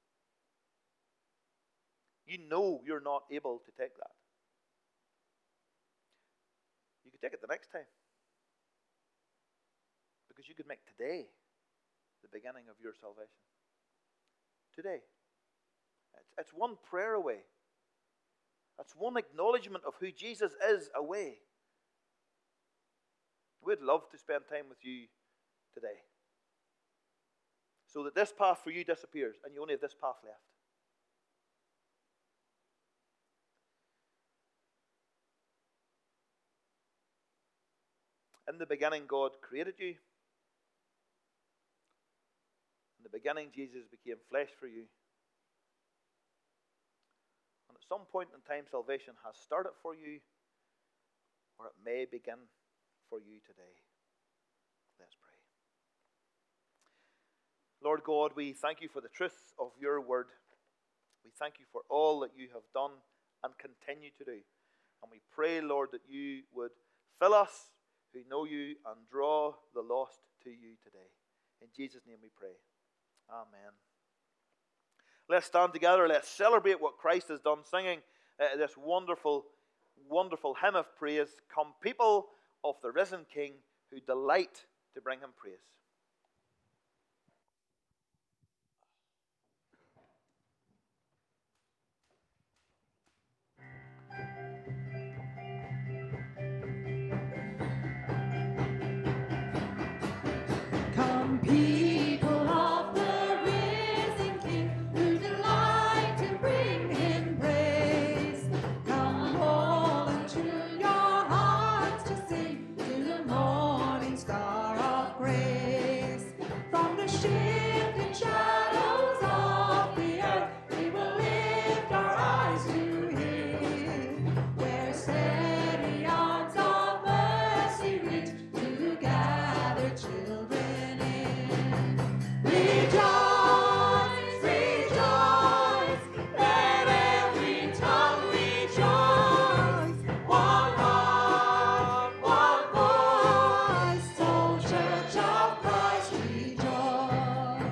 You know you're not able to take that. You could take it the next time. Because you could make today the beginning of your salvation. Today. It's one prayer away. That's one acknowledgement of who Jesus is away. We'd love to spend time with you today, so that this path for you disappears and you only have this path left. In the beginning, God created you. In the beginning, Jesus became flesh for you. And at some point in time, salvation has started for you, or it may begin for you today. Let's pray. Lord God, we thank you for the truth of your word. We thank you for all that you have done and continue to do. And we pray, Lord, that you would fill us who know you and draw the lost to you today. In Jesus' name we pray. Amen. Let's stand together. Let's celebrate what Christ has done, singing this wonderful, wonderful hymn of praise. Come, people of the risen King, who delight to bring him praise. Come, people of the risen King, who delight to bring him praise. Come, all unto your hearts to sing to the morning star of grace. From the shifting shadows of the earth, we will lift our eyes to him, where steady arms of mercy reach to gather children in. Rejoice, rejoice, let every tongue rejoice. One heart, one voice, O Church of Christ, rejoice.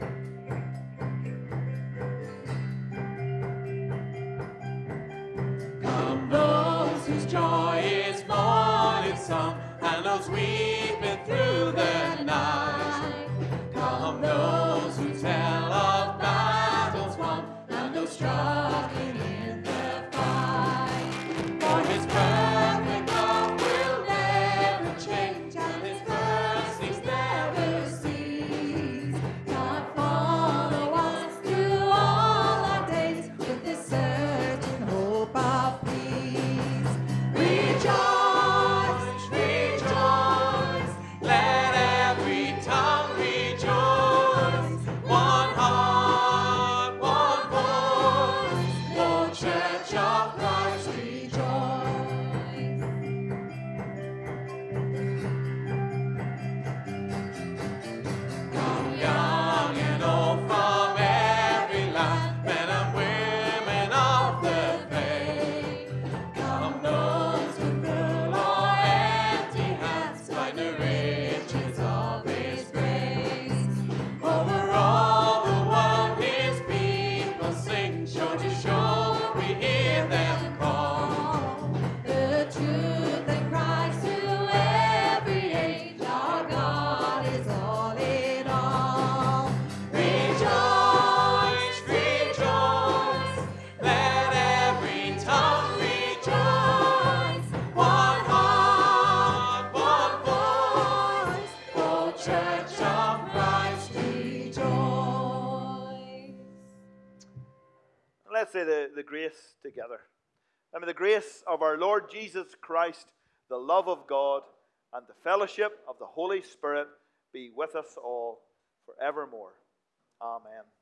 Come those whose joy is morning sun, and those weeping through the night. Come those who tell of battles won, and those struggling in the fight. For his perfect love will never change, and his mercies never cease. God, follow us through all our days with this certain hope of peace. Rejoice, rejoice, let every tongue rejoice. One heart, one voice, O Church of Christ, rejoice. Come young and old from every land, men and women of the faith. Come those who fill our empty hands, find the riches of his grace. Over all the world his people sing, shore to shore we hear them call. The truth in Christ to every age, our God is all in all. Rejoice, rejoice, let every tongue rejoice. One heart, one voice, O Church of Christ, rejoice. Let's say the grace together. And may the grace of our Lord Jesus Christ, the love of God, and the fellowship of the Holy Spirit be with us all forevermore. Amen.